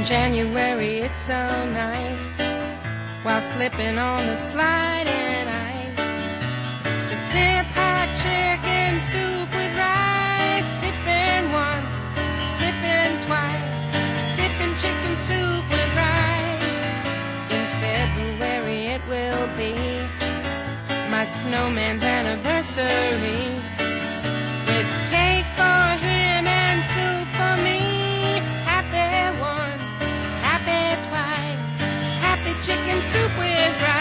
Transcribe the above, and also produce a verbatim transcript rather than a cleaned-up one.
January, it's so nice, while slipping on the sliding ice, to sip hot chicken soup with rice, sipping once, sipping twice, sipping chicken soup with rice. In February it will be my snowman's anniversary, with cake for him and soup for me. Happy once, happy twice, happy chicken soup with rice.